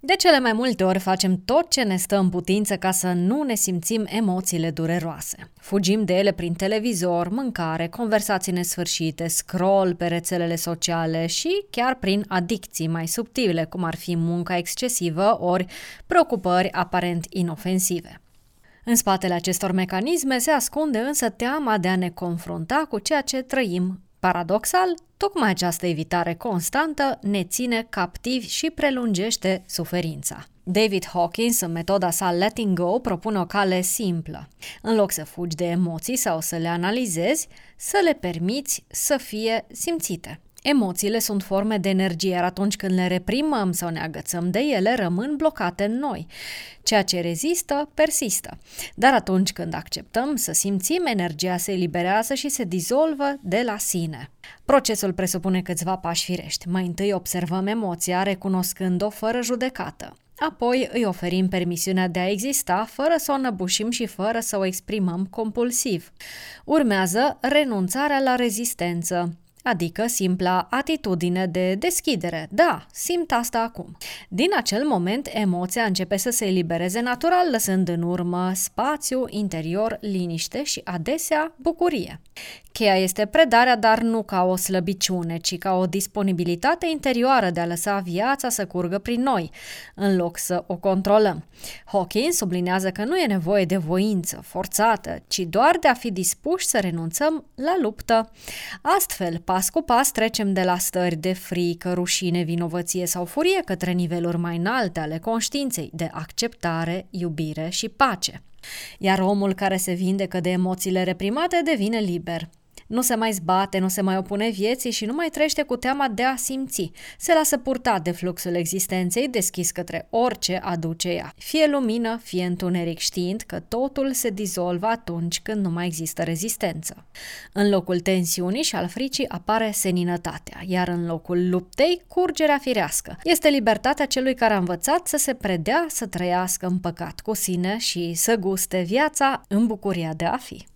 De cele mai multe ori facem tot ce ne stă în putință ca să nu ne simțim emoțiile dureroase. Fugim de ele prin televizor, mâncare, conversații nesfârșite, scroll pe rețelele sociale și chiar prin adicții mai subtile, cum ar fi munca excesivă ori preocupări aparent inofensive. În spatele acestor mecanisme se ascunde însă teama de a ne confrunta cu ceea ce trăim. Paradoxal, tocmai această evitare constantă ne ține captivi și prelungește suferința. David Hawkins, în metoda sa Letting Go, propune o cale simplă. În loc să fugi de emoții sau să le analizezi, să le permiți să fie simțite. Emoțiile sunt forme de energie, iar atunci când le reprimăm sau ne agățăm de ele, rămân blocate în noi. Ceea ce rezistă, persistă. Dar atunci când acceptăm să simțim, energia se eliberează și se dizolvă de la sine. Procesul presupune câțiva pași firești. Mai întâi observăm emoția, recunoscând-o fără judecată. Apoi îi oferim permisiunea de a exista fără să o înăbușim și fără să o exprimăm compulsiv. Urmează renunțarea la rezistență, adică simpla atitudine de deschidere. Da, simt asta acum. Din acel moment, emoția începe să se elibereze natural, lăsând în urmă spațiu, interior, liniște și adesea bucurie. Cheia este predarea, dar nu ca o slăbiciune, ci ca o disponibilitate interioară de a lăsa viața să curgă prin noi, în loc să o controlăm. Hawkins sublinează că nu e nevoie de voință forțată, ci doar de a fi dispuși să renunțăm la luptă. Astfel, pas cu pas trecem de la stări de frică, rușine, vinovăție sau furie către niveluri mai înalte ale conștiinței, de acceptare, iubire și pace. Iar omul care se vindecă de emoțiile reprimate devine liber. Nu se mai zbate, nu se mai opune vieții și nu mai trăiește cu teama de a simți. Se lasă purta de fluxul existenței deschis către orice aduce ea. Fie lumină, fie întuneric, știind că totul se dizolvă atunci când nu mai există rezistență. În locul tensiunii și al fricii apare seninătatea, iar în locul luptei, curgerea firească. Este libertatea celui care a învățat să se predea, să trăiască împăcat cu sine și să guste viața în bucuria de a fi.